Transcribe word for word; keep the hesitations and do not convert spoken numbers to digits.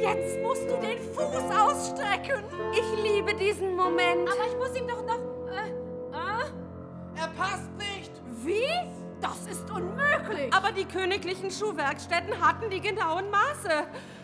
Jetzt musst du den Fuß ausstrecken. Ich liebe diesen Moment. Aber ich muss ihm doch noch... Äh, äh? Er passt nicht. Wie? Das ist unmöglich. Aber die königlichen Schuhwerkstätten hatten die genauen Maße.